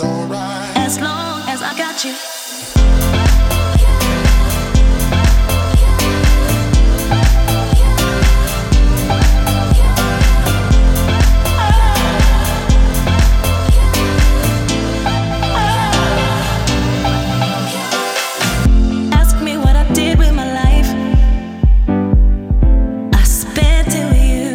alright. As long as I got you. Ask me what I did with my life. I spent it with you.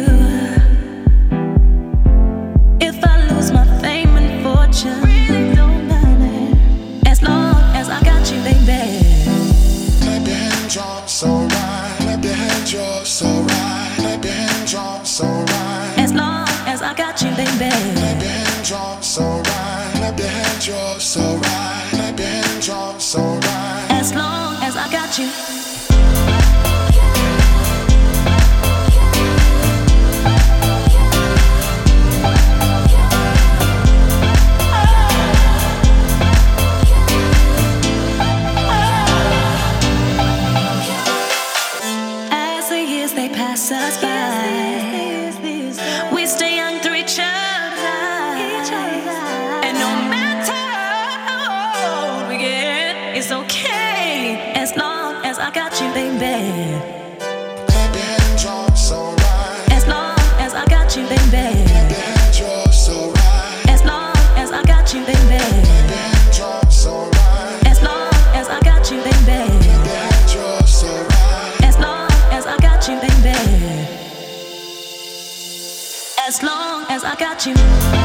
If I lose my fame and fortune, really don't matter. As long as I got you, baby. Clap your hands, you're so right. Clap your hands, you're so right. Clap your hands, you're so right. As long as I got you, baby. Clap your hands, you're so right. Clap your hands, you're so right. Clap your hands, you're so right. As long as I got you. As the years they pass us by, we stay young through each other's eyes. And no matter how old we get, it's okay. As long as I got you, baby. Clap your hands, you're so right. As long as I got you, baby. Clap your hands, you're so right. As long as I got you, baby. Clap your hands, you're so right. As long as I got you, baby. Clap your hands, you're so right. As long as I got you, baby. As long as I got you.